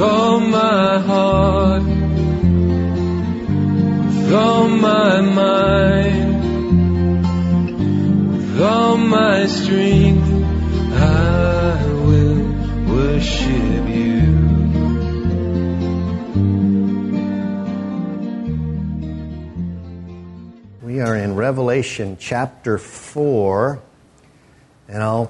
all my heart, with all my mind, with all my strength, I will worship you. We are in Revelation chapter 4, and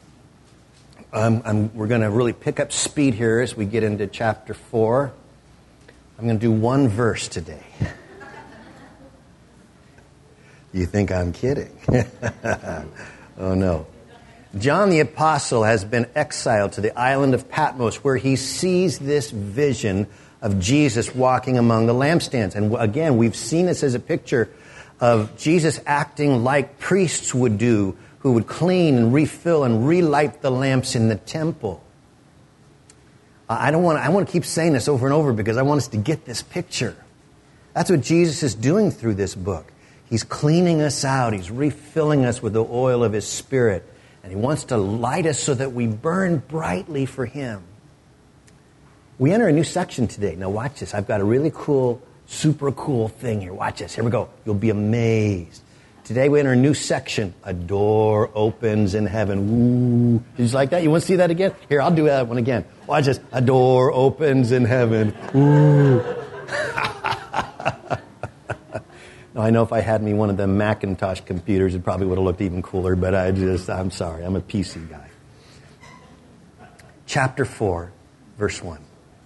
we're going to really pick up speed here as we get into chapter 4. I'm going to do one verse today. You think I'm kidding? Oh, no. John the Apostle has been exiled to the island of Patmos, where he sees this vision of Jesus walking among the lampstands. And again, we've seen this as a picture of Jesus acting like priests would do, who would clean and refill and relight the lamps in the temple. I want to keep saying this over and over because I want us to get this picture. That's what Jesus is doing through this book. He's cleaning us out. He's refilling us with the oil of His Spirit. And He wants to light us so that we burn brightly for Him. We enter a new section today. Now watch this. I've got a really cool, super cool thing here. Watch this. Here we go. You'll be amazed. Today we enter a new section. A door opens in heaven. Ooh. Did you like that? You want to see that again? Here, I'll do that one again. Watch this. A door opens in heaven. Ooh. Now, I know if I had me one of the Macintosh computers, it probably would have looked even cooler, but I'm sorry. I'm a PC guy. Chapter 4, verse 1.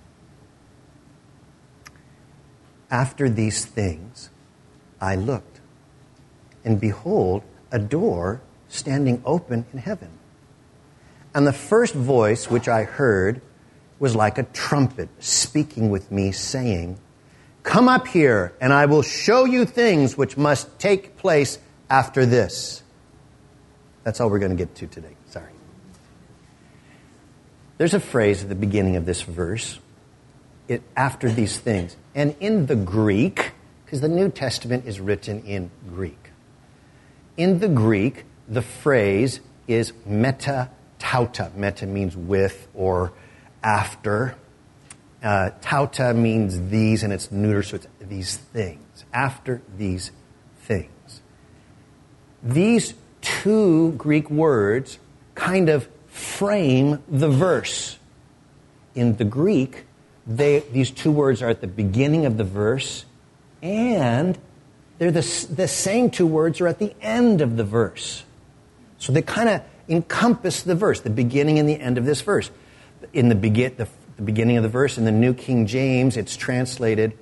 After these things, I looked, and behold, a door standing open in heaven. And the first voice which I heard was like a trumpet speaking with me, saying, "Come up here, and I will show you things which must take place after this." That's all we're going to get to today. Sorry. There's a phrase at the beginning of this verse, after these things. And in the Greek, because the New Testament is written in Greek. In the Greek, the phrase is meta tauta. Meta means with or after. Tauta means these, and it's neuter, so it's these things. After these things. These two Greek words kind of frame the verse. In the Greek, these two words are at the beginning of the verse, and they're the same two words are at the end of the verse. So they kind of encompass the verse, the beginning and the end of this verse. In the beginning of the verse, in the New King James, it's translated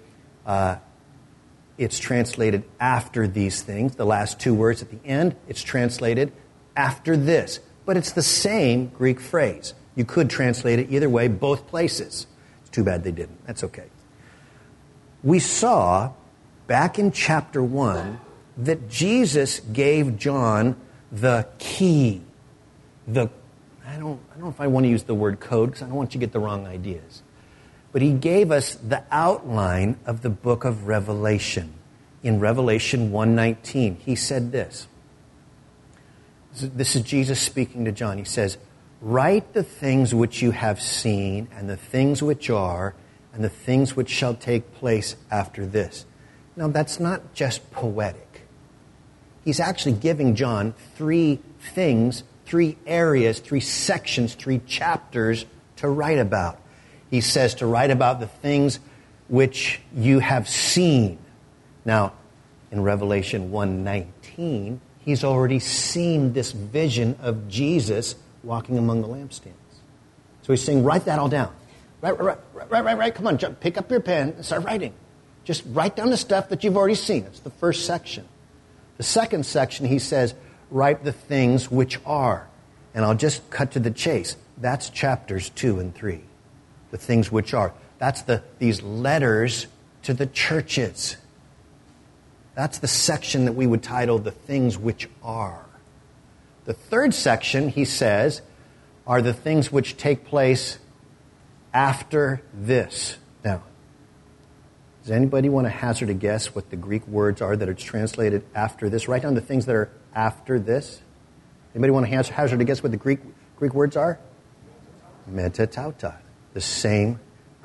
after these things. The last two words at the end, it's translated after this. But it's the same Greek phrase. You could translate it either way, both places. It's too bad they didn't. That's okay. We saw back in chapter 1 that Jesus gave John the key. I don't know if I want to use the word code because I don't want you to get the wrong ideas. But he gave us the outline of the book of Revelation. In Revelation 1:19, he said this. This is Jesus speaking to John. He says, "Write the things which you have seen, and the things which are, and the things which shall take place after this." Now, that's not just poetic. He's actually giving John three things, 3 areas, 3 sections, 3 chapters to write about. He says to write about the things which you have seen. Now, in Revelation 1:19, he's already seen this vision of Jesus walking among the lampstands. So he's saying, write that all down. Right. Come on, pick up your pen and start writing. Just write down the stuff that you've already seen. It's the first section. The second section, he says, write the things which are. And I'll just cut to the chase. That's chapters 2 and 3. The things which are. That's these letters to the churches. That's the section that we would title the things which are. The third section, he says, are the things which take place after this. Now, does anybody want to hazard a guess what the Greek words are that are translated after this? Write down the things that are after this. Anybody want to hazard a guess what the Greek words are? Meta tauta. The same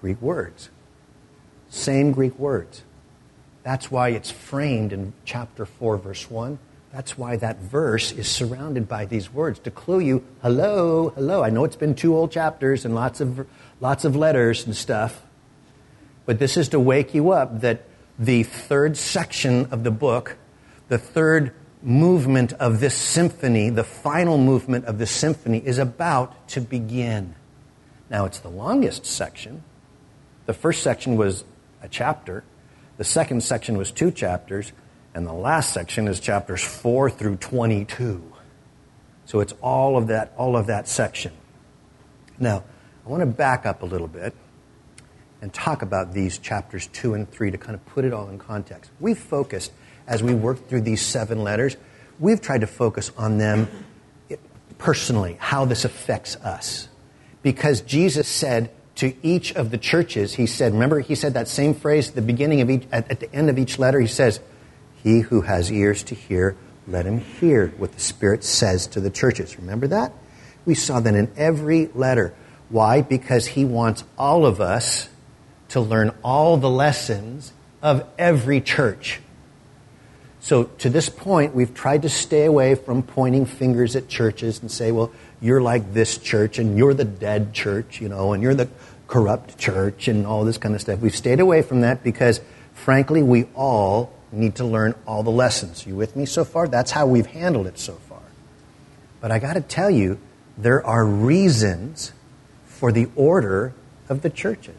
Greek words. Same Greek words. That's why it's framed in chapter 4, verse 1. That's why that verse is surrounded by these words to clue you, hello, hello. I know it's been 2 whole chapters and lots of letters and stuff, but this is to wake you up that the third section of the book, the third movement of this symphony, the final movement of this symphony is about to begin. Now, it's the longest section. The first section was a chapter. The second section was 2 chapters. And the last section is chapters 4 through 22. So it's all of that section. Now, I want to back up a little bit and talk about these chapters 2 and 3 to kind of put it all in context. We've focused, as we work through these 7 letters, we've tried to focus on them personally, how this affects us. Because Jesus said to each of the churches, he said that same phrase at the beginning of at the end of each letter, he says, "He who has ears to hear, let him hear what the Spirit says to the churches." Remember that? We saw that in every letter. Why? Because he wants all of us to learn all the lessons of every church. So to this point, we've tried to stay away from pointing fingers at churches and say, well, you're like this church and you're the dead church, and you're the corrupt church and all this kind of stuff. We've stayed away from that because, frankly, we all need to learn all the lessons. You with me so far? That's how we've handled it so far. But I got to tell you, there are reasons for the order of the churches.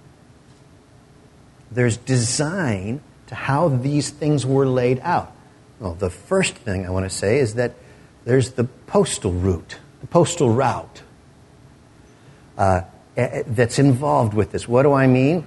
There's design to how these things were laid out. Well, the first thing I want to say is that there's the postal route that's involved with this. What do I mean?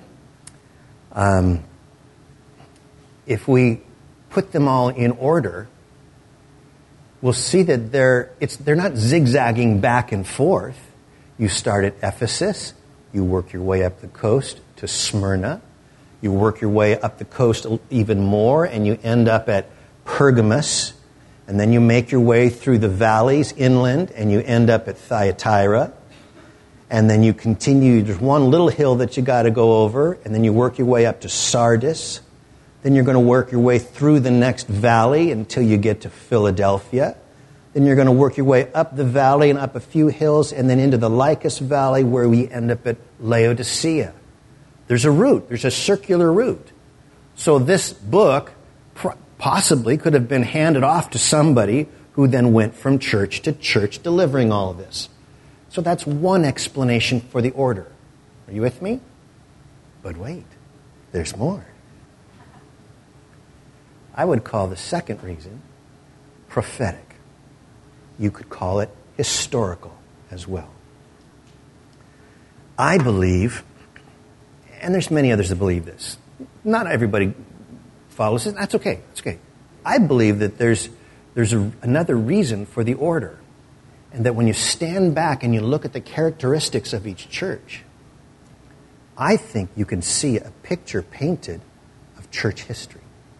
If we put them all in order, we'll see that they're not zigzagging back and forth. You start at Ephesus, you work your way up the coast to Smyrna, you work your way up the coast even more, and you end up at Pergamos, and then you make your way through the valleys inland, and you end up at Thyatira, and then you continue. There's one little hill that you got to go over, and then you work your way up to Sardis. Then you're going to work your way through the next valley until you get to Philadelphia. Then you're going to work your way up the valley and up a few hills, and then into the Lycus Valley, where we end up at Laodicea. There's a route. There's a circular route. So this book possibly could have been handed off to somebody who then went from church to church delivering all of this. So that's one explanation for the order. Are you with me? But wait, there's more. I would call the second reason prophetic. You could call it historical as well. I believe, and there's many others that believe this, not everybody follows it. That's okay. That's okay. I believe that there's another reason for the order, and that when you stand back and you look at the characteristics of each church, I think you can see a picture painted of church history.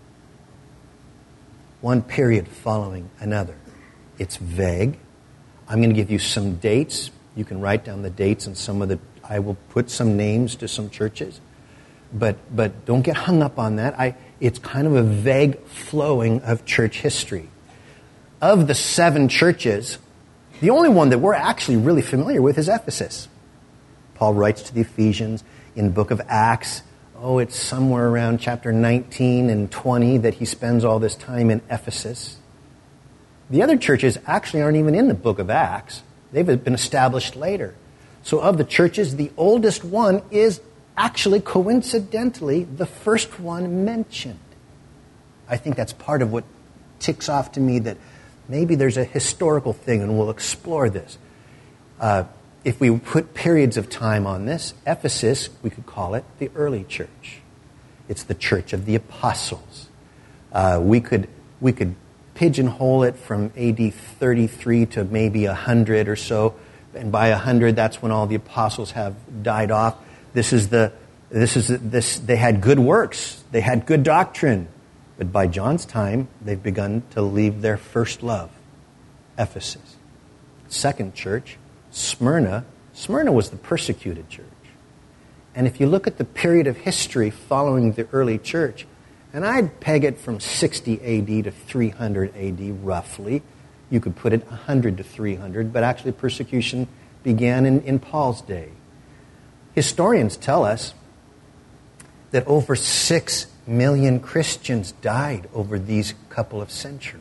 One period following another. It's vague. I'm going to give you some dates. You can write down the dates and I will put some names to some churches. But don't get hung up on that. It's kind of a vague flowing of church history. Of the 7 churches, the only one that we're actually really familiar with is Ephesus. Paul writes to the Ephesians in the book of Acts. It's somewhere around chapter 19 and 20 that he spends all this time in Ephesus. The other churches actually aren't even in the book of Acts. They've been established later. So of the churches, the oldest one is actually coincidentally the first one mentioned. I think that's part of what ticks off to me that maybe there's a historical thing, and we'll explore this. If we put periods of time on this, Ephesus, we could call it the early church. It's the church of the apostles. We could pigeonhole it from AD 33 to maybe 100 or so, and by 100, that's when all the apostles have died off. They had good works, they had good doctrine, but by John's time, they've begun to leave their first love, Ephesus. Second church, Smyrna. Smyrna was the persecuted church. And if you look at the period of history following the early church, and I'd peg it from 60 AD to 300 AD roughly. You could put it 100 to 300, but actually persecution began in Paul's day. Historians tell us that over 6 million Christians died over these couple of centuries.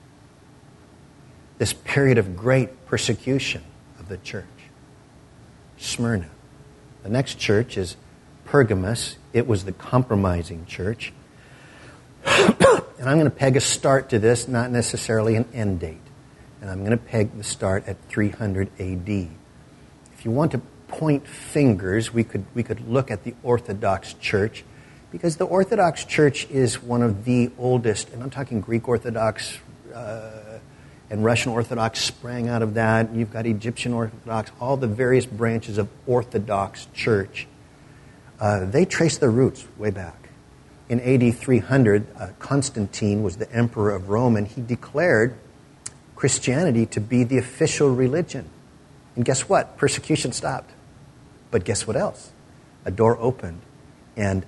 This period of great persecution of the church. Smyrna. The next church is Pergamos. It was the compromising church. And I'm going to peg a start to this, not necessarily an end date. And I'm going to peg the start at 300 AD. If you want to point fingers, we could look at the Orthodox Church, because the Orthodox Church is one of the oldest, and I'm talking Greek Orthodox and Russian Orthodox sprang out of that. You've got Egyptian Orthodox, all the various branches of Orthodox Church. They trace their roots way back. In AD 300, Constantine was the emperor of Rome, and he declared Christianity to be the official religion. And guess what? Persecution stopped. But guess what else? A door opened, and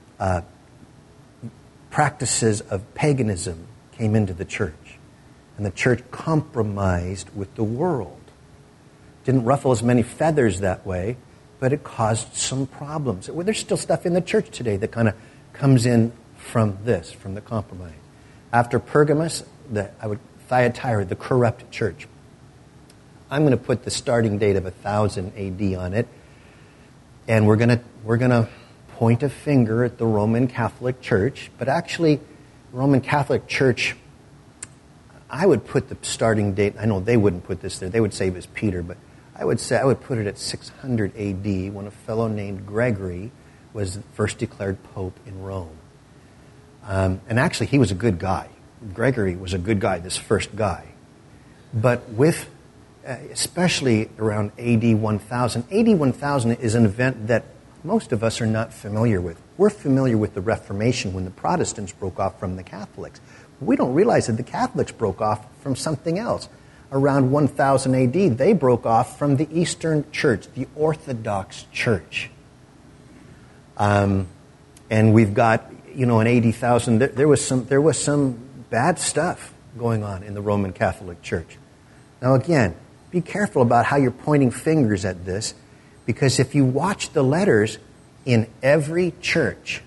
practices of paganism came into the church. And the church compromised with the world. Didn't ruffle as many feathers that way, but it caused some problems. Well, there's still stuff in the church today that kind of comes in from the compromise. After Pergamos, Thyatira, the corrupt church. I'm going to put the starting date of 1000 AD on it, and we're going to point a finger at the Roman Catholic Church. But actually, Roman Catholic Church, I would put the starting date. I know they wouldn't put this there; they would say it was Peter, but I would put it at 600 AD, when a fellow named Gregory was first declared Pope in Rome. And actually, he was a good guy. Gregory was a good guy, this first guy. But especially around AD 1000, AD 1000 is an event that most of us are not familiar with. We're familiar with the Reformation, when the Protestants broke off from the Catholics. We don't realize that the Catholics broke off from something else. Around 1000 AD, they broke off from the Eastern Church, the Orthodox Church. And we've got, in AD 1000, there was some bad stuff going on in the Roman Catholic Church. Now again, be careful about how you're pointing fingers at this, because if you watch the letters, in every church,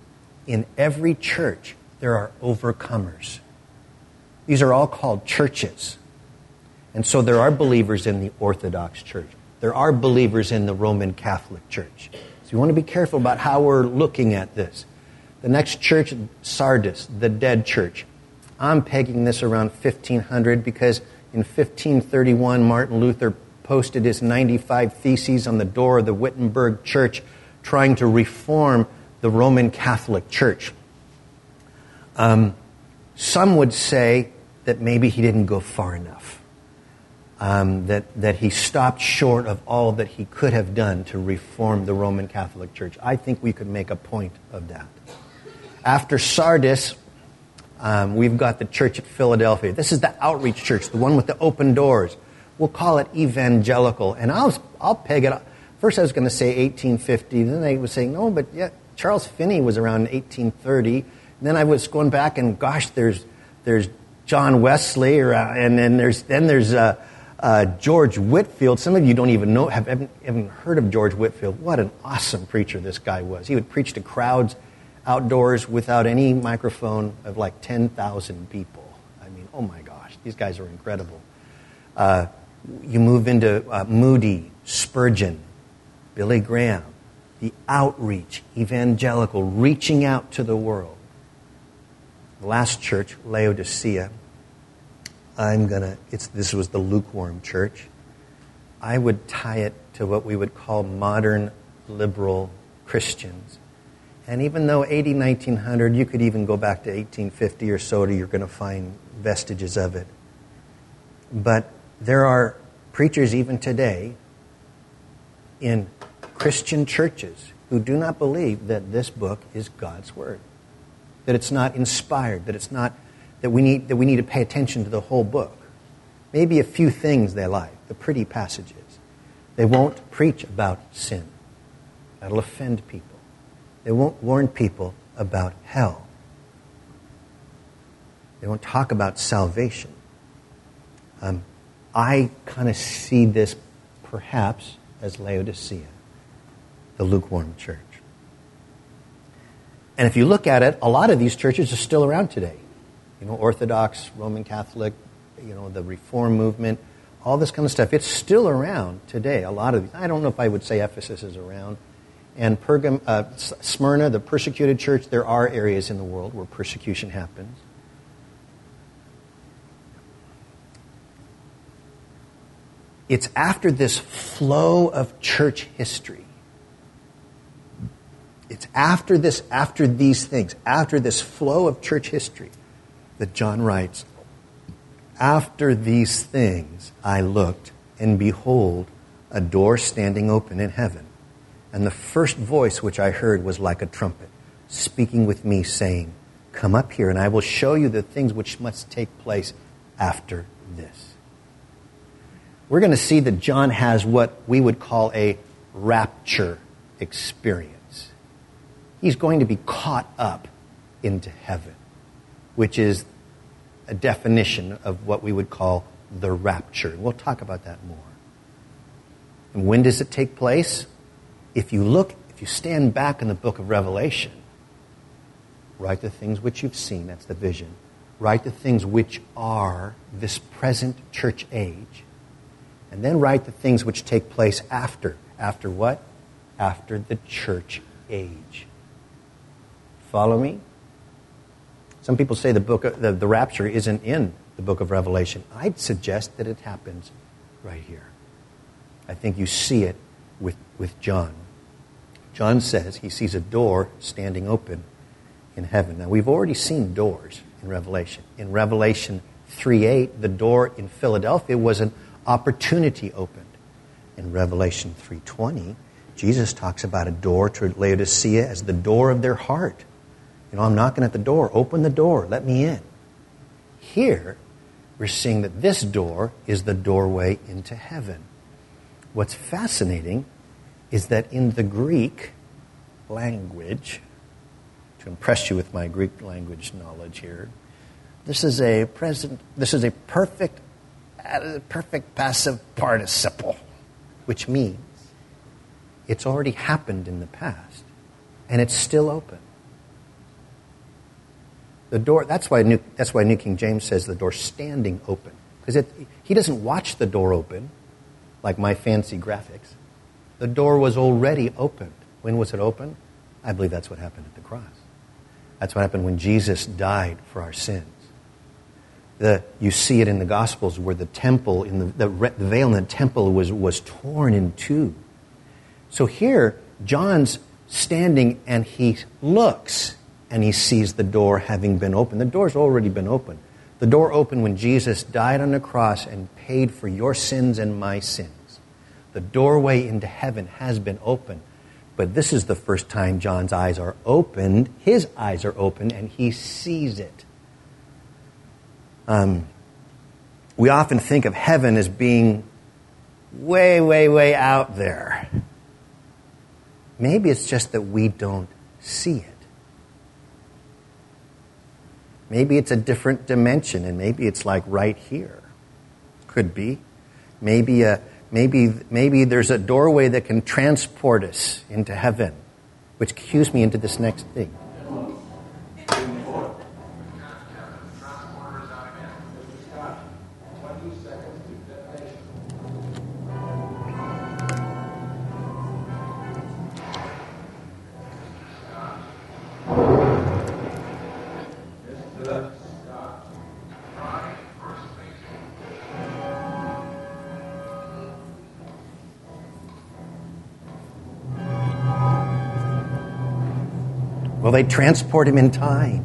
there are overcomers. These are all called churches. And so there are believers in the Orthodox Church. There are believers in the Roman Catholic Church. So you want to be careful about how we're looking at this. The next church, Sardis, the dead church. I'm pegging this around 1500 because in 1531, Martin Luther posted his 95 Theses on the door of the Wittenberg Church, trying to reform the Roman Catholic Church. Some would say that maybe he didn't go far enough. That he stopped short of all that he could have done to reform the Roman Catholic Church. I think we could make a point of that. After Sardis, we've got the church at Philadelphia. This is the outreach church, the one with the open doors. We'll call it evangelical. And I'll peg it up. First I was going to say 1850. Then I was saying, no, but yeah, Charles Finney was around 1830. And then I was going back and, gosh, there's John Wesley, and then there's George Whitefield. Some of you don't even know, haven't heard of George Whitefield. What an awesome preacher this guy was. He would preach to crowds outdoors without any microphone of like 10,000 people. I mean, oh my gosh, these guys are incredible. You move into Moody, Spurgeon, Billy Graham, the outreach, evangelical, reaching out to the world. The last church, Laodicea, this was the lukewarm church. I would tie it to what we would call modern liberal Christians. And even though AD 1900, you could even go back to 1850 or so, you're going to find vestiges of it. But there are preachers even today in Christian churches who do not believe that this book is God's Word, that it's not inspired, that we need to pay attention to the whole book. Maybe a few things they like, the pretty passages. They won't preach about sin. That'll offend people. They won't warn people about hell. They won't talk about salvation. I kind of see this perhaps as Laodicea, the lukewarm church. And if you look at it, a lot of these churches are still around today. Orthodox, Roman Catholic, the Reform movement, all this kind of stuff. It's still around today, a lot of these. I don't know if I would say Ephesus is around. And Smyrna, the persecuted church, there are areas in the world where persecution happens. It's after this flow of church history. It's after these things, after this flow of church history, that John writes, "After these things I looked, and behold, a door standing open in heaven. And the first voice which I heard was like a trumpet, speaking with me, saying, 'Come up here, and I will show you the things which must take place after this.'" We're going to see that John has what we would call a rapture experience. He's going to be caught up into heaven, which is a definition of what we would call the rapture. We'll talk about that more. And when does it take place? If you stand back in the book of Revelation, write the things which you've seen, that's the vision. Write the things which are this present church age. And then write the things which take place after. After what? After the church age. Follow me? Some people say the rapture isn't in the book of Revelation. I'd suggest that it happens right here. I think you see it with John. John says he sees a door standing open in heaven. Now, we've already seen doors in Revelation. In Revelation 3:8, the door in Philadelphia was an opportunity opened. In Revelation 3:20, Jesus talks about a door to Laodicea as the door of their heart. I'm knocking at the door. Open the door. Let me in. Here, we're seeing that this door is the doorway into heaven. What's fascinating is that in the Greek language, to impress you with my Greek language knowledge here, this is a perfect passive participle, which means it's already happened in the past, and it's still open. The door. That's why New King James says the door standing open, because he doesn't watch the door open like my fancy graphics. The door was already opened. When was it opened? I believe that's what happened at the cross. That's what happened when Jesus died for our sins. You see it in the Gospels where the temple, the veil in the temple was torn in two. So here, John's standing and he looks and he sees the door having been opened. The door's already been opened. The door opened when Jesus died on the cross and paid for your sins and my sins. The doorway into heaven has been opened. But this is the first time John's eyes are opened. His eyes are opened and he sees it. We often think of heaven as being way, way, way out there. Maybe it's just that we don't see it. Maybe it's a different dimension, and maybe it's like right here. Could be. Maybe there's a doorway that can transport us into heaven, which cues me into this next thing. Will they transport him in time?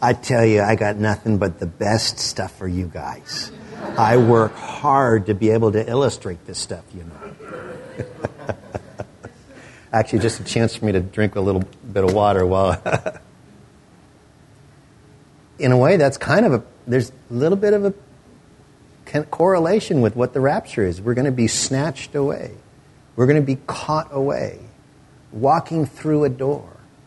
I tell you, I got nothing but the best stuff for you guys. I work hard to be able to illustrate this stuff, you know. Actually, just a chance for me to drink a little bit of water while... In a way, that's kind of there's a little bit of a correlation with what the rapture is. We're going to be snatched away. We're going to be caught away, walking through a door.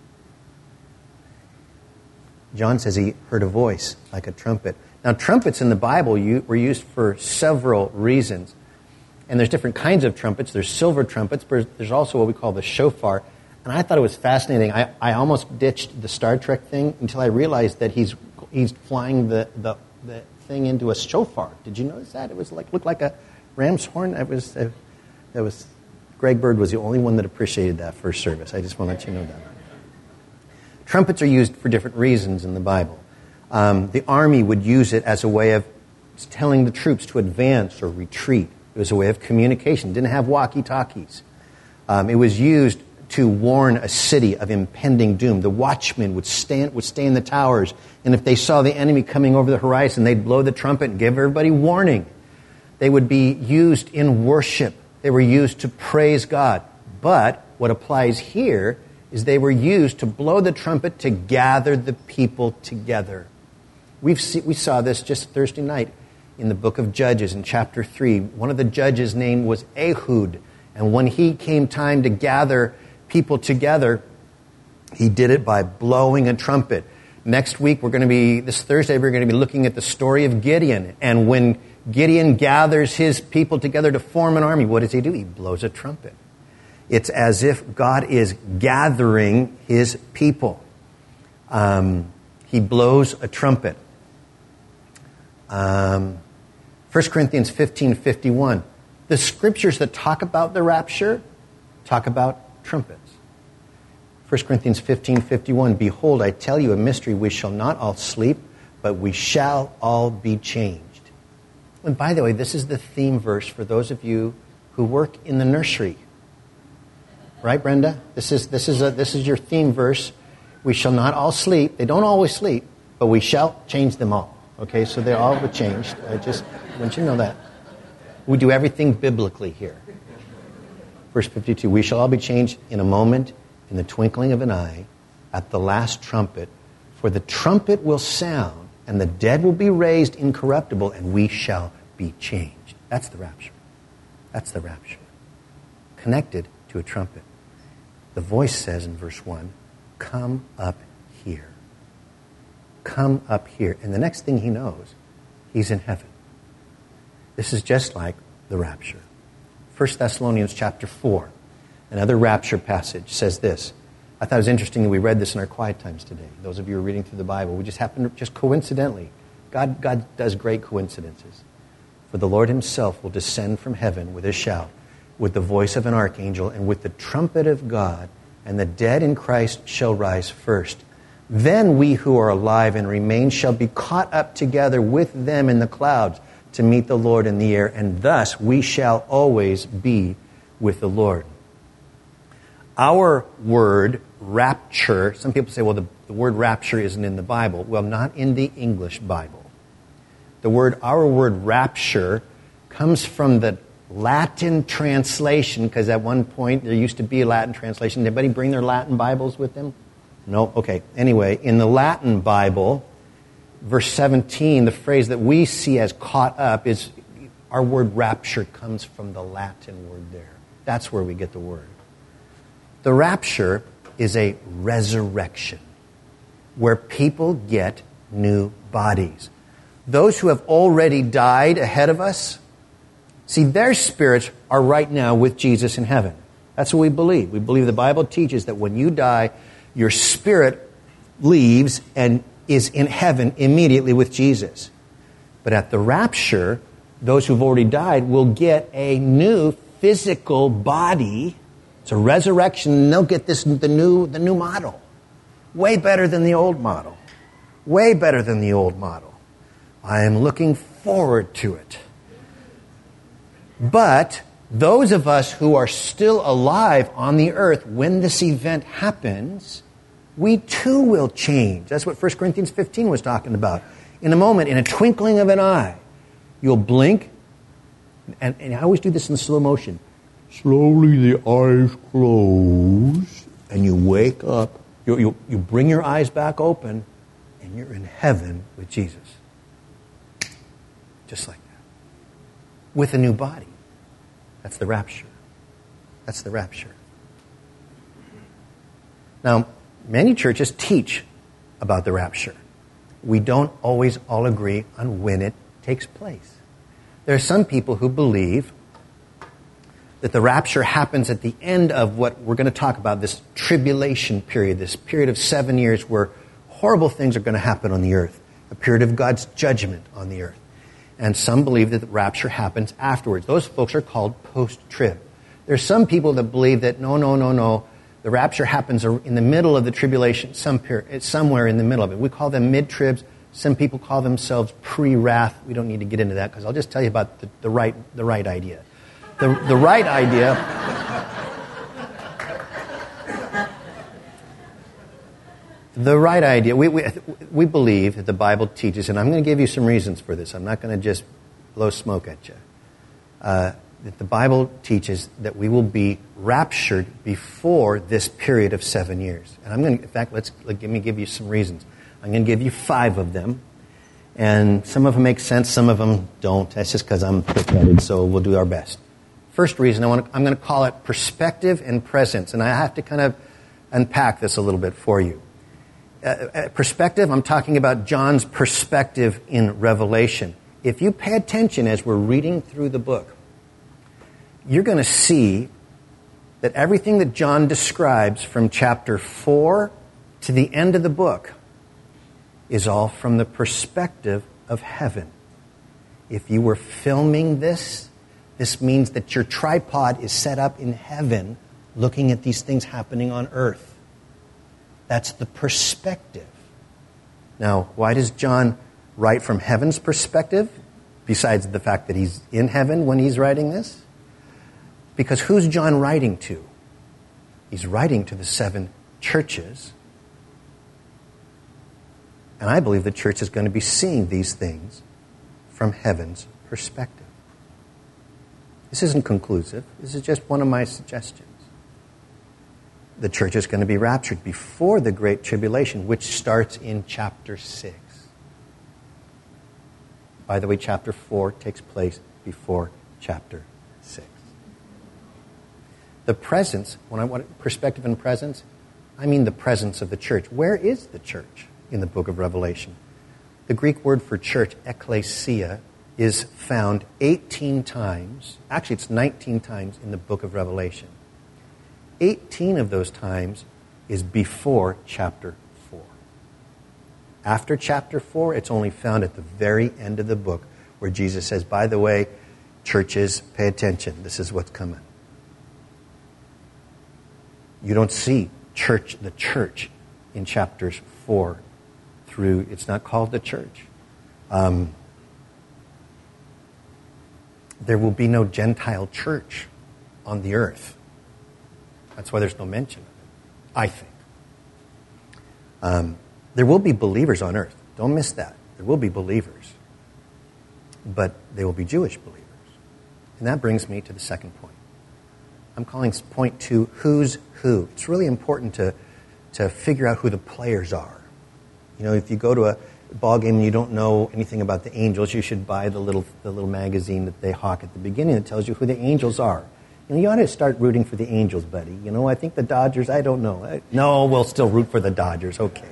John says he heard a voice like a trumpet. Now, trumpets in the Bible were used for several reasons. And there's different kinds of trumpets. There's silver trumpets, but there's also what we call the shofar. And I thought it was fascinating. I almost ditched the Star Trek thing until I realized that he's flying the thing into a shofar. Did you notice that? It was looked like a ram's horn. That was Greg Bird was the only one that appreciated that first service. I just want to let you know that. Trumpets are used for different reasons in the Bible. The army would use it as a way of telling the troops to advance or retreat. It was a way of communication. It didn't have walkie-talkies. It was used to warn a city of impending doom. The watchmen would stay in the towers, and if they saw the enemy coming over the horizon, they'd blow the trumpet and give everybody warning. They would be used in worship. They were used to praise God. But what applies here is they were used to blow the trumpet to gather the people together. We saw this just Thursday night in the book of Judges in chapter 3. One of the judges' name was Ehud. And when he came time to gather people together, he did it by blowing a trumpet. Next week, this Thursday, we're going to be looking at the story of Gideon. And when Gideon gathers his people together to form an army, what does he do? He blows a trumpet. It's as if God is gathering his people. He blows a trumpet. 1 Corinthians 15:51. The scriptures that talk about the rapture talk about trumpets. 1 Corinthians 15:51. Behold, I tell you a mystery. We shall not all sleep, but we shall all be changed. And by the way, this is the theme verse for those of you who work in the nursery. Right, Brenda? This is your theme verse. We shall not all sleep. They don't always sleep, but we shall change them all. Okay, so they're all changed. I just want you to know that. We do everything biblically here. Verse 52, we shall all be changed in a moment, in the twinkling of an eye, at the last trumpet. For the trumpet will sound, and the dead will be raised incorruptible, and we shall be changed. That's the rapture. That's the rapture. Connected to a trumpet. The voice says in verse 1, come up here. Come up here. And the next thing he knows, he's in heaven. This is just like the rapture. 1 Thessalonians chapter 4, another rapture passage, says this. I thought it was interesting that we read this in our quiet times today. Those of you who are reading through the Bible, we just happened to, just coincidentally, God does great coincidences. For the Lord himself will descend from heaven with a shout, with the voice of an archangel, and with the trumpet of God, and the dead in Christ shall rise first. Then we who are alive and remain shall be caught up together with them in the clouds to meet the Lord in the air, and thus we shall always be with the Lord. Our word rapture, some people say, well, the word rapture isn't in the Bible. Well, not in the English Bible. Our word rapture comes from the Latin translation, because at one point there used to be a Latin translation. Did anybody bring their Latin Bibles with them? No? Okay. Anyway, in the Latin Bible, verse 17, the phrase that we see as caught up is, our word rapture comes from the Latin word there. That's where we get the word. The rapture is a resurrection where people get new bodies. Those who have already died ahead of us, see, their spirits are right now with Jesus in heaven. That's what we believe. We believe the Bible teaches that when you die, your spirit leaves and is in heaven immediately with Jesus. But at the rapture, those who've already died will get a new physical body. It's a resurrection, and they'll get the new model. Way better than the old model. Way better than the old model. I am looking forward to it. But those of us who are still alive on the earth when this event happens, we too will change. That's what 1 Corinthians 15 was talking about. In a moment, in a twinkling of an eye, you'll blink, and I always do this in slow motion. Slowly the eyes close, and you wake up. You bring your eyes back open, and you're in heaven with Jesus. Just like that. With a new body. That's the rapture. That's the rapture. Now, many churches teach about the rapture. We don't always all agree on when it takes place. There are some people who believe that the rapture happens at the end of what we're going to talk about, this tribulation period, this period of 7 years where horrible things are going to happen on the earth, a period of God's judgment on the earth. And some believe that the rapture happens afterwards. Those folks are called post-trib. There's some people that believe that no. The rapture happens in the middle of the tribulation, somewhere in the middle of it. We call them mid-tribs. Some people call themselves pre-wrath. We don't need to get into that because I'll just tell you about the right idea. The right idea. The right idea. We believe that the Bible teaches, and I'm going to give you some reasons for this. I'm not going to just blow smoke at you. That the Bible teaches that we will be raptured before this period of 7 years. And I'm going to, in fact, let me give you some reasons. I'm going to give you 5 of them. And some of them make sense, some of them don't. That's just because I'm quick-headed, so we'll do our best. First reason, I'm going to call it perspective and presence. And I have to kind of unpack this a little bit for you. Perspective, I'm talking about John's perspective in Revelation. If you pay attention as we're reading through the book, you're going to see that everything that John describes from chapter 4 to the end of the book is all from the perspective of heaven. If you were filming this means that your tripod is set up in heaven looking at these things happening on earth. That's the perspective. Now, why does John write from heaven's perspective, besides the fact that he's in heaven when he's writing this? Because who's John writing to? He's writing to the 7 churches. And I believe the church is going to be seeing these things from heaven's perspective. This isn't conclusive. This is just one of my suggestions. The church is going to be raptured before the Great Tribulation, which starts in chapter 6. By the way, chapter 4 takes place before chapter 6. The presence, when I want perspective and presence, I mean the presence of the church. Where is the church in the book of Revelation? The Greek word for church, ekklesia, is found 18 times. Actually, it's 19 times in the book of Revelation. 18 of those times is before chapter 4. After chapter 4, it's only found at the very end of the book where Jesus says, by the way, churches, pay attention. This is what's coming. You don't see the church in chapters 4 through, it's not called the church. There will be no Gentile church on the earth. That's why there's no mention of it, I think. There will be believers on earth. Don't miss that. There will be believers. But they will be Jewish believers. And that brings me to the second point. I'm calling point 2, who's who. It's really important to figure out who the players are. You know, if you go to a ball game and you don't know anything about the Angels, you should buy the little magazine that they hawk at the beginning that tells you who the Angels are. You ought to start rooting for the Angels, buddy. You know, I think the Dodgers, I don't know. No, we'll still root for the Dodgers. Okay.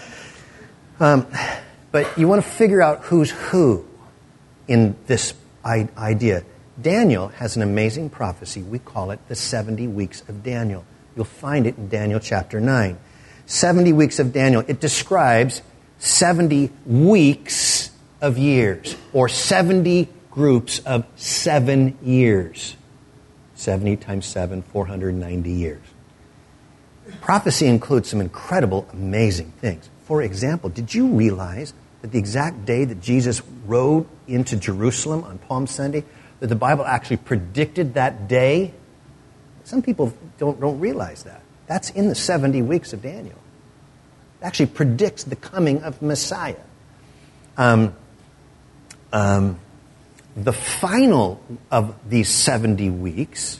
But you want to figure out who's who in this idea. Daniel has an amazing prophecy. We call it the 70 weeks of Daniel. You'll find it in Daniel chapter 9. 70 weeks of Daniel. It describes 70 weeks of years, or 70 groups of 7 years. 70 times 7, 490 years. Prophecy includes some incredible, amazing things. For example, did you realize that the exact day that Jesus rode into Jerusalem on Palm Sunday, that the Bible actually predicted that day? Some people don't realize that. That's in the 70 weeks of Daniel. actually predicts the coming of Messiah. The final of these 70 weeks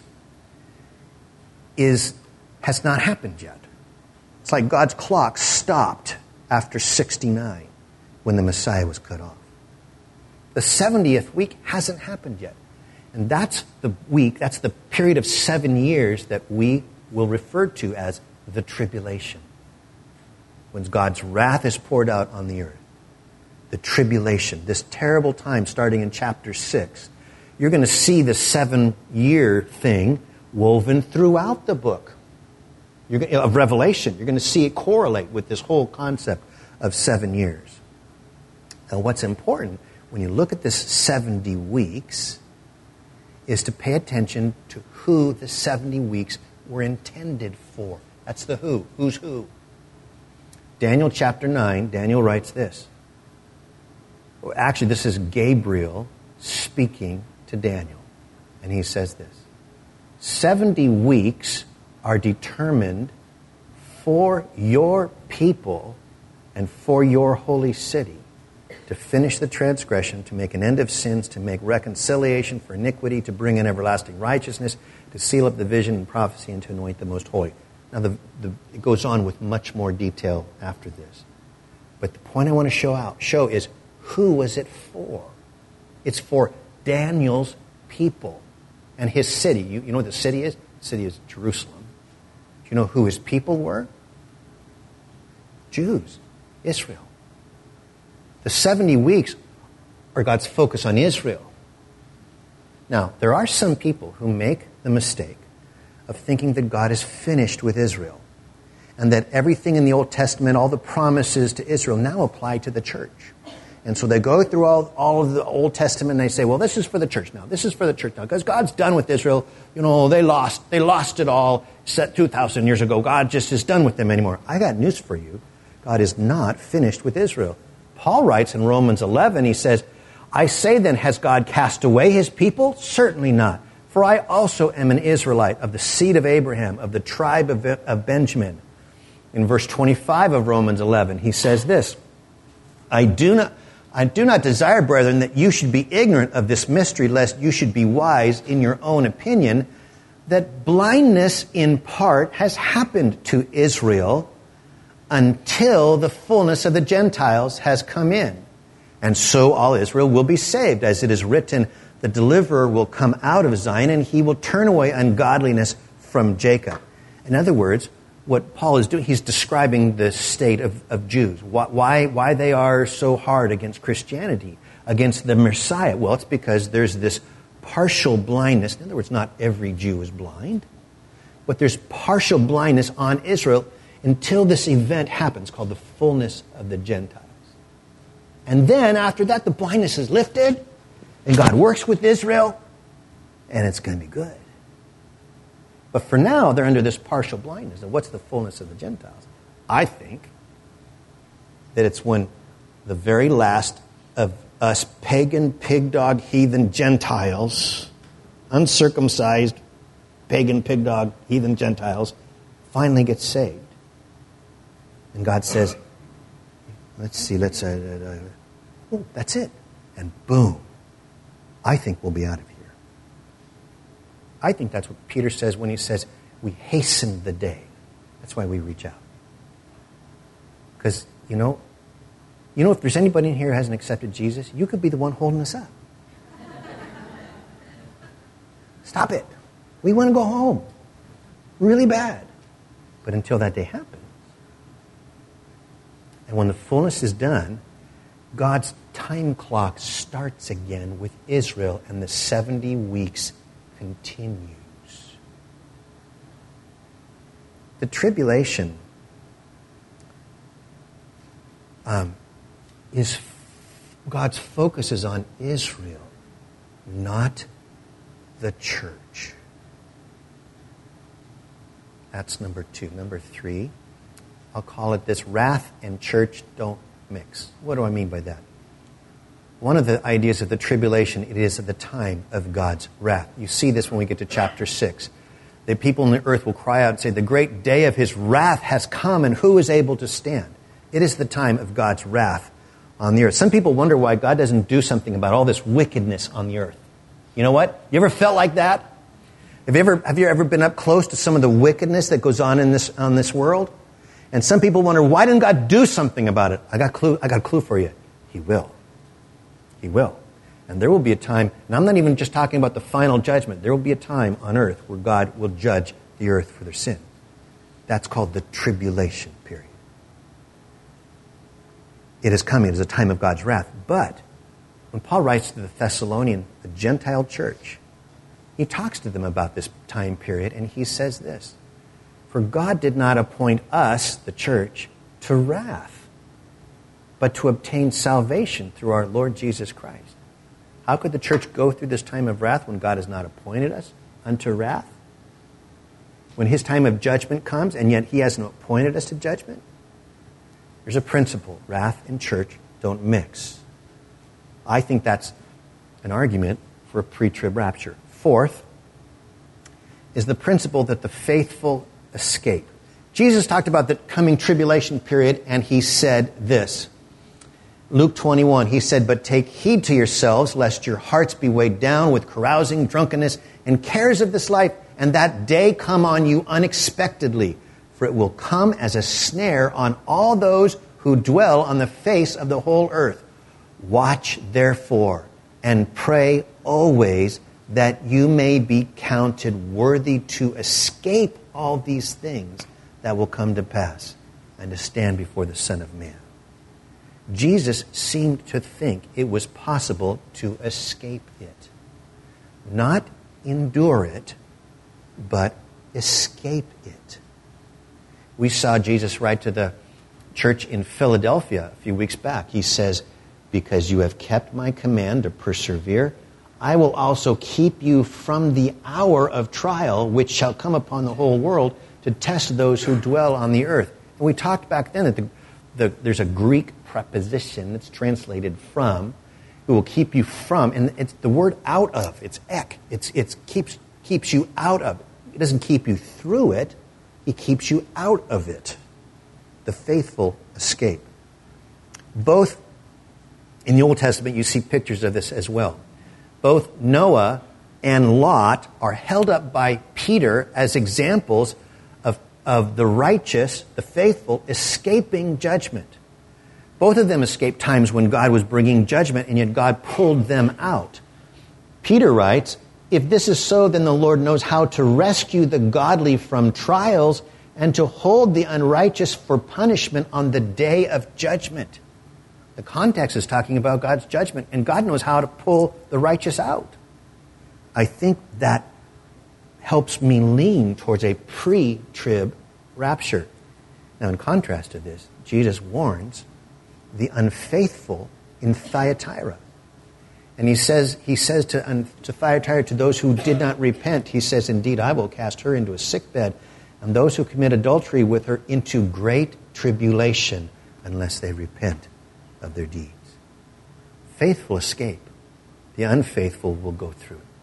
has not happened yet. It's like God's clock stopped after 69 when the Messiah was cut off. The 70th week hasn't happened yet. And that's the period of 7 years that we will refer to as the tribulation. When God's wrath is poured out on the earth. The tribulation, this terrible time starting in chapter 6. You're going to see the 7-year thing woven throughout the book of Revelation. You're going to see it correlate with this whole concept of 7 years. Now, what's important when you look at this 70 weeks is to pay attention to who the 70 weeks were intended for. That's the who. Who's who? Daniel chapter 9, Daniel writes this. Actually, this is Gabriel speaking to Daniel. And he says this. 70 weeks are determined for your people and for your holy city to finish the transgression, to make an end of sins, to make reconciliation for iniquity, to bring in everlasting righteousness, to seal up the vision and prophecy, and to anoint the most holy. Now, it goes on with much more detail after this. But the point I want to show is, who was it for? It's for Daniel's people and his city. You know what the city is? The city is Jerusalem. Do you know who his people were? Jews, Israel. The 70 weeks are God's focus on Israel. Now, there are some people who make the mistake of thinking that God is finished with Israel and that everything in the Old Testament, all the promises to Israel now apply to the church. And so they go through all of the Old Testament and they say, well, this is for the church now. This is for the church now. Because God's done with Israel. You know, they lost it all set 2,000 years ago. God just is done with them anymore. I got news for you. God is not finished with Israel. Paul writes in Romans 11, he says, I say then, has God cast away his people? Certainly not. For I also am an Israelite of the seed of Abraham, of the tribe of Benjamin. In verse 25 of Romans 11, he says this, I do not desire, brethren, that you should be ignorant of this mystery, lest you should be wise in your own opinion, that blindness in part has happened to Israel until the fullness of the Gentiles has come in. And so all Israel will be saved. As it is written, the deliverer will come out of Zion, and he will turn away ungodliness from Jacob. In other words, what Paul is doing, he's describing the state of Jews. Why they are so hard against Christianity, against the Messiah. Well, it's because there's this partial blindness. In other words, not every Jew is blind. But there's partial blindness on Israel until this event happens called the fullness of the Gentiles. And then after that, the blindness is lifted, and God works with Israel, and it's going to be good. But for now, they're under this partial blindness. And what's the fullness of the Gentiles? I think that it's when the very last of us pagan, pig-dog, heathen Gentiles, uncircumcised, pagan, pig-dog, heathen Gentiles, finally get saved. And God says, that's it. And boom, I think we'll be out of here. I think that's what Peter says when he says, we hasten the day. That's why we reach out. Because, you know, if there's anybody in here who hasn't accepted Jesus, you could be the one holding us up. Stop it. We want to go home. Really bad. But until that day happens, and when the fullness is done, God's time clock starts again with Israel, and the 70 weeks continues. The tribulation is God's focus is on Israel, not the church. That's number 2. Number 3, I'll call it this: wrath and church don't mix. What do I mean by that? One of the ideas of the tribulation, it is at the time of God's wrath. You see this when we get to chapter 6. The people on the earth will cry out and say, the great day of his wrath has come, and who is able to stand? It is the time of God's wrath on the earth. Some people wonder why God doesn't do something about all this wickedness on the earth. You know what? You ever felt like that? Have you ever been up close to some of the wickedness that goes on in this world? And some people wonder, why didn't God do something about it? I got a clue for you. He will. He will. And there will be a time, and I'm not even just talking about the final judgment. There will be a time on earth where God will judge the earth for their sin. That's called the tribulation period. It is coming. It is a time of God's wrath. But when Paul writes to the Thessalonian, the Gentile church, he talks to them about this time period, and he says this: "For God did not appoint us, the church, to wrath, but to obtain salvation through our Lord Jesus Christ." How could the church go through this time of wrath when God has not appointed us unto wrath? When his time of judgment comes, and yet he hasn't appointed us to judgment? There's a principle: wrath and church don't mix. I think that's an argument for a pre-trib rapture. Fourth is the principle that the faithful escape. Jesus talked about the coming tribulation period, and he said this. Luke 21, he said, "But take heed to yourselves, lest your hearts be weighed down with carousing, drunkenness, and cares of this life, and that day come on you unexpectedly. For it will come as a snare on all those who dwell on the face of the whole earth. Watch therefore, and pray always, that you may be counted worthy to escape all these things that will come to pass, and to stand before the Son of Man." Jesus seemed to think it was possible to escape it. Not endure it, but escape it. We saw Jesus write to the church in Philadelphia a few weeks back. He says, "Because you have kept my command to persevere, I will also keep you from the hour of trial which shall come upon the whole world to test those who dwell on the earth." And we talked back then that there's a Greek preposition that's translated from. It will keep you from, and it's the word out of. It's ek. It keeps you out of. It doesn't keep you through it. He keeps you out of it. The faithful escape. Both in the Old Testament, you see pictures of this as well. Both Noah and Lot are held up by Peter as examples of the righteous, the faithful, escaping judgment. Both of them escaped times when God was bringing judgment, and yet God pulled them out. Peter writes, "If this is so, then the Lord knows how to rescue the godly from trials and to hold the unrighteous for punishment on the day of judgment." The context is talking about God's judgment, and God knows how to pull the righteous out. I think that helps me lean towards a pre-trib rapture. Now, in contrast to this, Jesus warns the unfaithful in Thyatira. And he says to Thyatira, to those who did not repent, he says, "Indeed, I will cast her into a sickbed, and those who commit adultery with her into great tribulation, unless they repent of their deeds." Faithful escape. The unfaithful will go through it.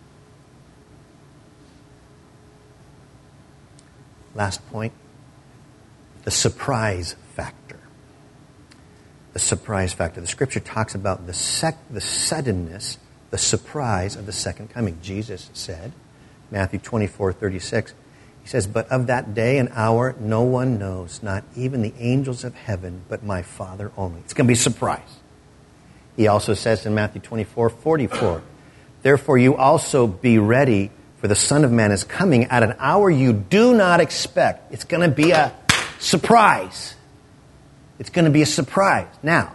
Last point, the surprise factor. The surprise factor. The Scripture talks about the suddenness, the surprise of the second coming. Jesus said, Matthew 24:36, he says, "But of that day and hour no one knows, not even the angels of heaven, but my Father only." It's going to be a surprise. He also says in Matthew 24:44, "Therefore you also be ready, for the Son of Man is coming at an hour you do not expect." It's going to be a surprise. It's going to be a surprise. Now,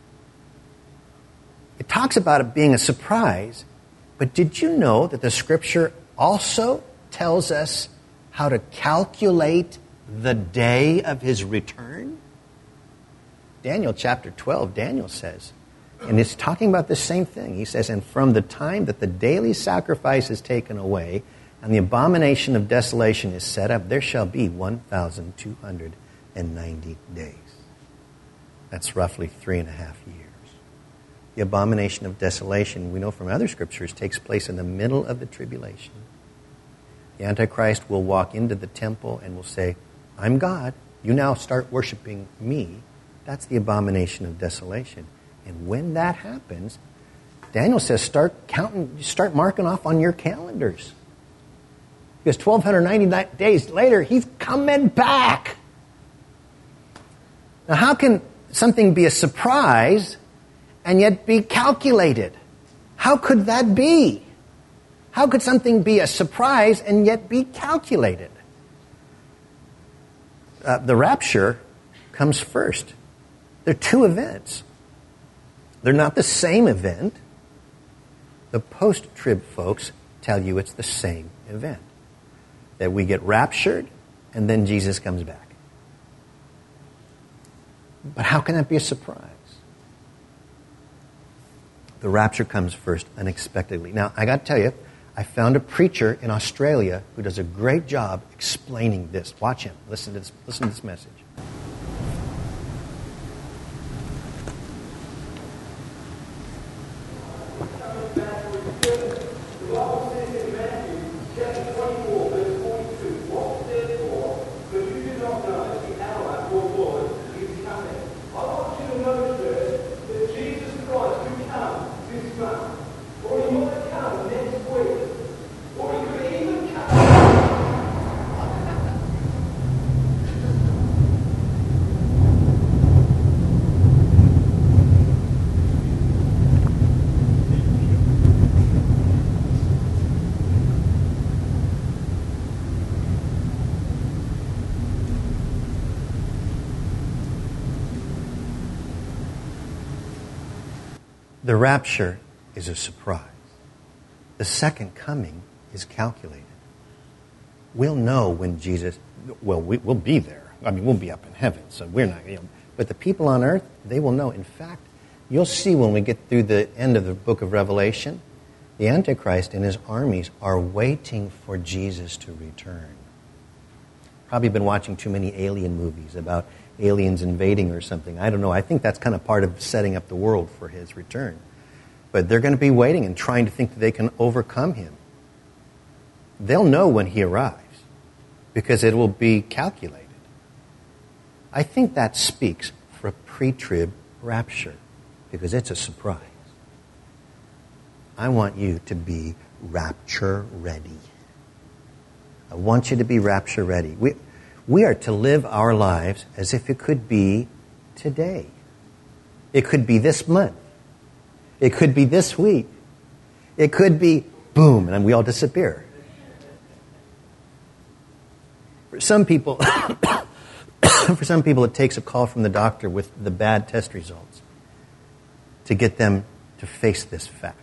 it talks about it being a surprise, but did you know that the Scripture also tells us how to calculate the day of his return? Daniel chapter 12, Daniel says, and it's talking about the same thing. He says, "And from the time that the daily sacrifice is taken away and the abomination of desolation is set up, there shall be 1,290 days. That's roughly 3.5 years. The abomination of desolation, we know from other scriptures, takes place in the middle of the tribulation. The Antichrist will walk into the temple and will say, "I'm God. You now start worshiping me." That's the abomination of desolation. And when that happens, Daniel says start counting, start marking off on your calendars. Because 1,290 days later, he's coming back. Now, how can something be a surprise and yet be calculated? How could that be? How could something be a surprise and yet be calculated? The rapture comes first. They're two events. They're not the same event. The post-trib folks tell you it's the same event. That we get raptured and then Jesus comes back. But how can that be a surprise? The rapture comes first unexpectedly. Now, I got to tell you, I found a preacher in Australia who does a great job explaining this. Watch him. Listen to this message. The rapture is a surprise. The second coming is calculated. We'll know when Jesus, we'll be there. I mean, we'll be up in heaven, so we're not, but the people on earth, they will know. In fact, you'll see when we get through the end of the book of Revelation, the Antichrist and his armies are waiting for Jesus to return. Probably been watching too many alien movies about aliens invading or something. I don't know. I think that's kind of part of setting up the world for his return. But they're going to be waiting and trying to think that they can overcome him. They'll know when he arrives because it will be calculated. I think that speaks for a pre-trib rapture because it's a surprise. I want you to be rapture ready. I want you to be rapture ready. We are to live our lives as if it could be today. It could be this month. It could be this week. It could be boom, and we all disappear. For some people, it takes a call from the doctor with the bad test results to get them to face this fact.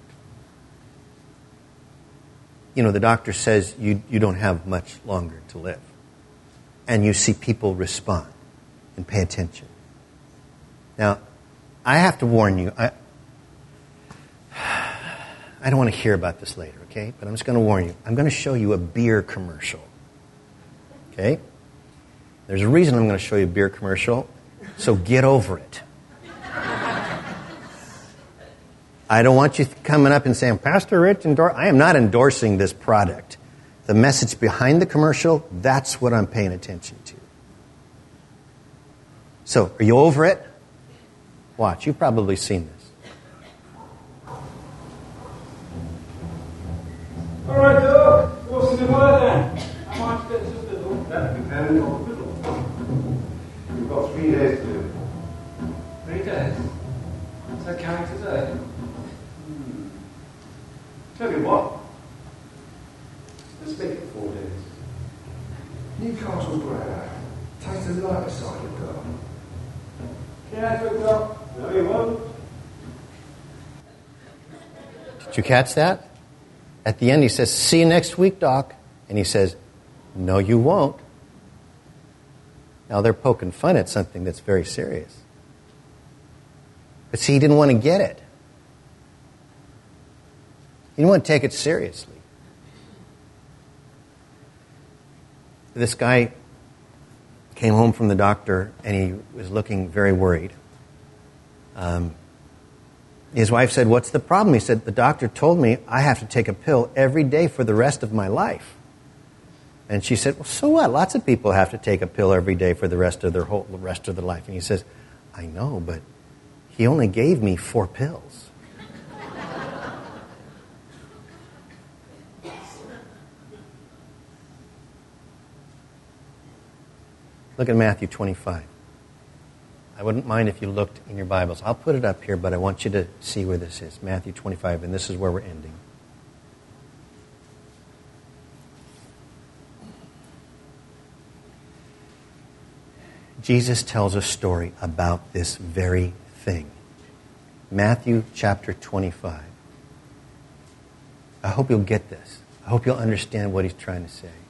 The doctor says you don't have much longer to live. And you see people respond and pay attention. Now, I have to warn you, I don't want to hear about this later, okay? But I'm just going to warn you. I'm going to show you a beer commercial, okay? There's a reason I'm going to show you a beer commercial, so get over it. I don't want you coming up and saying, Pastor Rich, I am not endorsing this product. The message behind the commercial, that's what I'm paying attention to. So, are you over it? Watch, you've probably seen this. All right, Doc. What's in the word then? How much gets the fiddle? That depends on the fiddle. You've got 3 days to do it. 3 days? Is that counting today? Tell you what. Let's make it 4 days. Newcastle's great. Take the lighter side of God. Yeah, good job. No, you won't. Did you catch that? At the end, he says, see you next week, Doc. And he says, no, you won't. Now, they're poking fun at something that's very serious. But see, he didn't want to get it. He didn't want to take it seriously. This guy came home from the doctor, and he was looking very worried. His wife said, what's the problem? He said, the doctor told me I have to take a pill every day for the rest of my life. And she said, well, so what? Lots of people have to take a pill every day for the rest of their life. And he says, I know, but he only gave me 4 pills. Look at Matthew 25. I wouldn't mind if you looked in your Bibles. I'll put it up here, but I want you to see where this is. Matthew 25, and this is where we're ending. Jesus tells a story about this very thing. Matthew chapter 25. I hope you'll get this. I hope you'll understand what he's trying to say.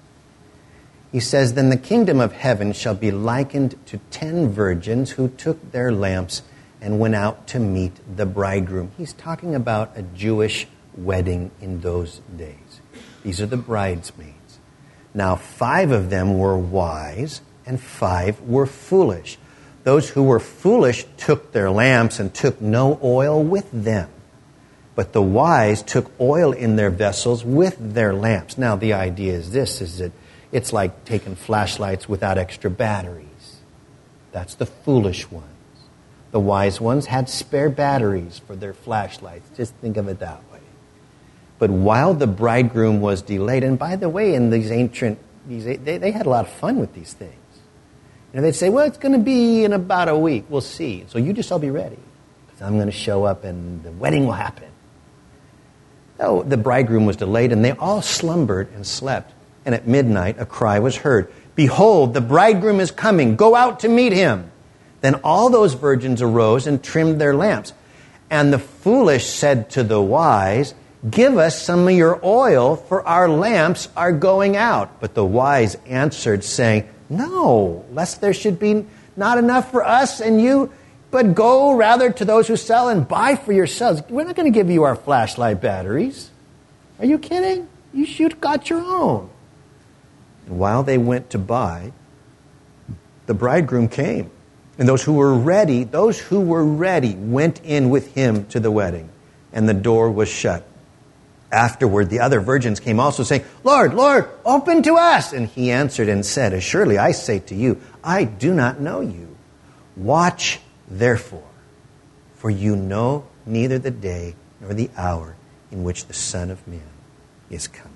He says, "Then the kingdom of heaven shall be likened to 10 virgins who took their lamps and went out to meet the bridegroom." He's talking about a Jewish wedding in those days. These are the bridesmaids. Now 5 of them were wise and 5 were foolish. Those who were foolish took their lamps and took no oil with them. But the wise took oil in their vessels with their lamps. Now the idea is this, is that it's like taking flashlights without extra batteries. That's the foolish ones. The wise ones had spare batteries for their flashlights. Just think of it that way. But while the bridegroom was delayed, and by the way, in these ancient, they had a lot of fun with these things. You know, they'd say, well, it's going to be in about a week. We'll see. So you just all be ready, because I'm going to show up and the wedding will happen. Oh, the bridegroom was delayed, and they all slumbered and slept. And at midnight a cry was heard, "Behold, the bridegroom is coming. Go out to meet him." Then all those virgins arose and trimmed their lamps. And the foolish said to the wise, "Give us some of your oil, for our lamps are going out." But the wise answered, saying, "No, lest there should be not enough for us and you, but go rather to those who sell and buy for yourselves." We're not going to give you our flashlight batteries. Are you kidding? You should got your own. And while they went to buy, the bridegroom came. And those who were ready went in with him to the wedding. And the door was shut. Afterward, the other virgins came also, saying, "Lord, Lord, open to us." And he answered and said, "Assuredly, I say to you, I do not know you. Watch, therefore, for you know neither the day nor the hour in which the Son of Man is coming."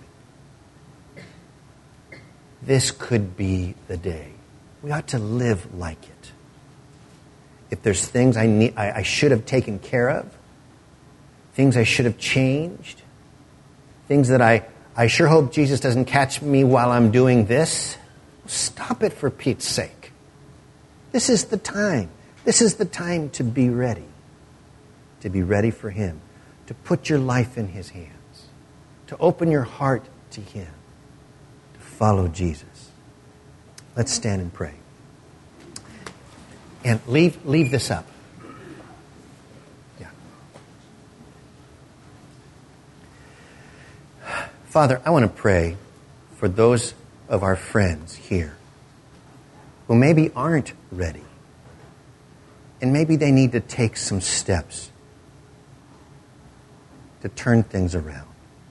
This could be the day. We ought to live like it. If there's things I should have taken care of, things I should have changed, things that I sure hope Jesus doesn't catch me while I'm doing this, stop it for Pete's sake. This is the time. This is the time to be ready. To be ready for him. To put your life in his hands. To open your heart to him. Follow Jesus. Let's stand and pray. And leave this up. Yeah. Father, I want to pray for those of our friends here who maybe aren't ready. And maybe they need to take some steps to turn things around.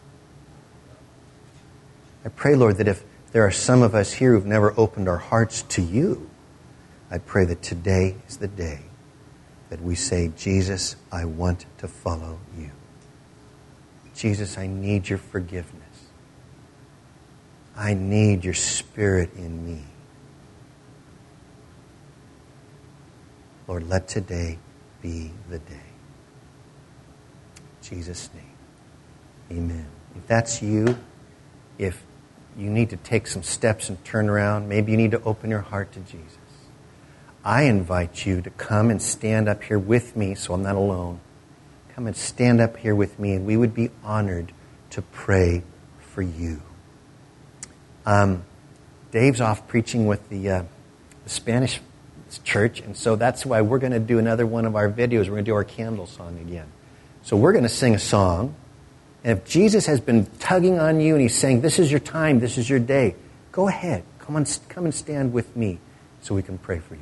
I pray, Lord, that if there are some of us here who've never opened our hearts to you, I pray that today is the day that we say, "Jesus, I want to follow you. Jesus, I need your forgiveness. I need your Spirit in me." Lord, let today be the day. In Jesus' name, amen. If that's you, if you need to take some steps and turn around, maybe you need to open your heart to Jesus, I invite you to come and stand up here with me so I'm not alone. Come and stand up here with me, and we would be honored to pray for you. Dave's off preaching with the Spanish church, and so that's why we're going to do another one of our videos. We're going to do our candle song again. So we're going to sing a song, and if Jesus has been tugging on you and he's saying, "This is your time, this is your day," go ahead. Come and stand with me so we can pray for you.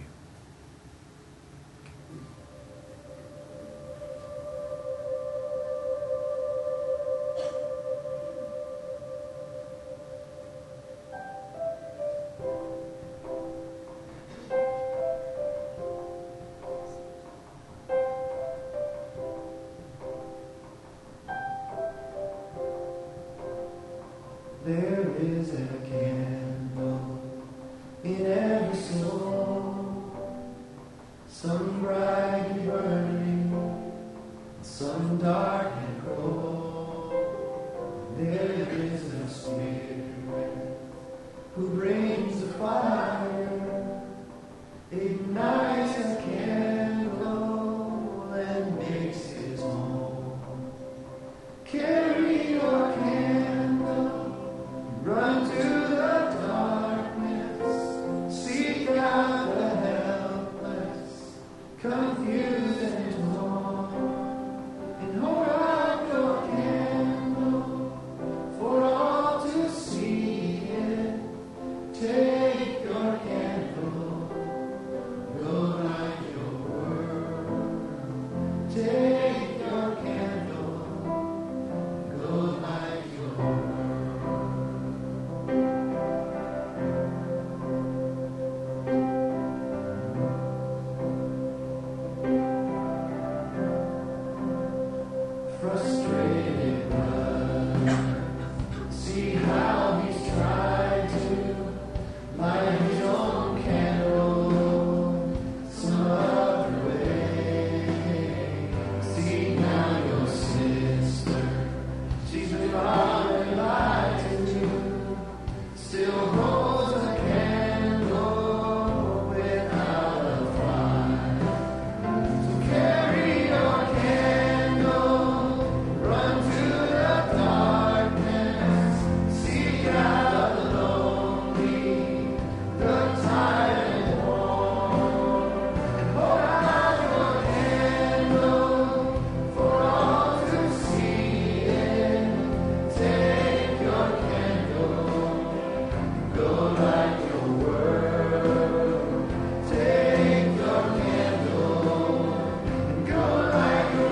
There is a candle in every soul, some bright and burning, some dark and cold. There is a spirit who brings the fire, ignites a candle and makes his home. Carry your candle, run to the darkness, seek out the helpless, confused and torn, and hold out your candle for all to see it. Take your candle, go light your world. Take your candle, go light your world. Frustrated brother, see how he's tried to light his own candle some other way. See now your sister, she's been probably lied to, still holds a candle without a fire. So carry your candle, run to the darkness, seek out the lonely, the tired and worn, and hold out your candle for all to see it. Take your candle, go light your world. Take your candle, and go light your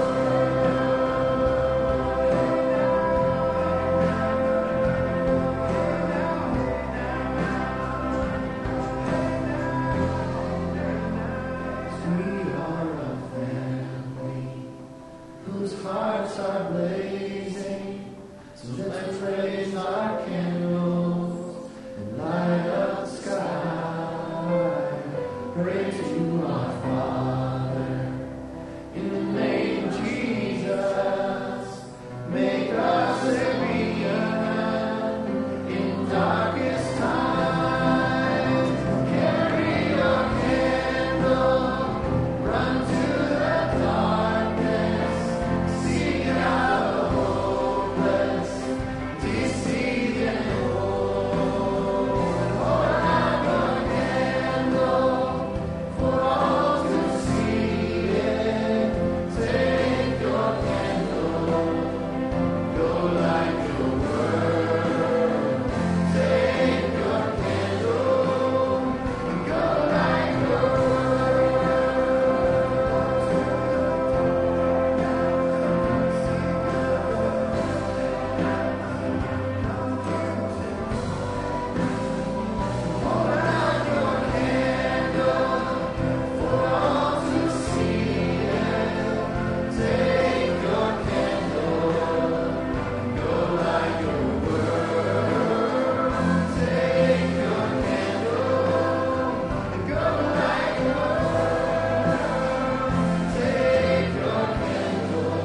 We are a family whose hearts are blazing, so let's raise our candles and light up the sky. Pray to our Father in the name of Jesus. Make us a beacon in darkest times. Carry your candle, run to the darkness, seek out the hopeless, deceived and old. Hold out your candle for all to see it. Take your candle, go light your world. Take your candle, and go light your Hold out your candle for all to see it. Take your candle, go light your world. Take your candle, and go light your world. Take your candle.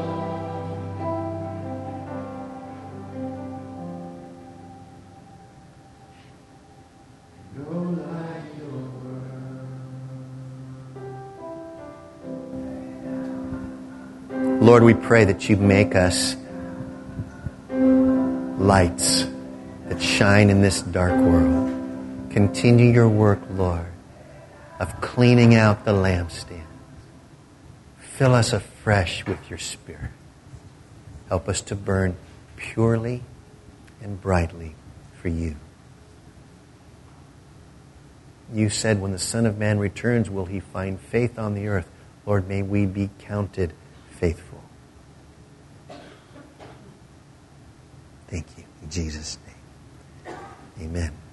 Go light your world. Lord, we pray that you make us lights that shine in this dark world. Continue your work, Lord, of cleaning out the lampstand. Fill us afresh with your Spirit. Help us to burn purely and brightly for you. You said when the Son of Man returns, will he find faith on the earth? Lord, may we be counted faithful. Thank you. In Jesus' name. Amen.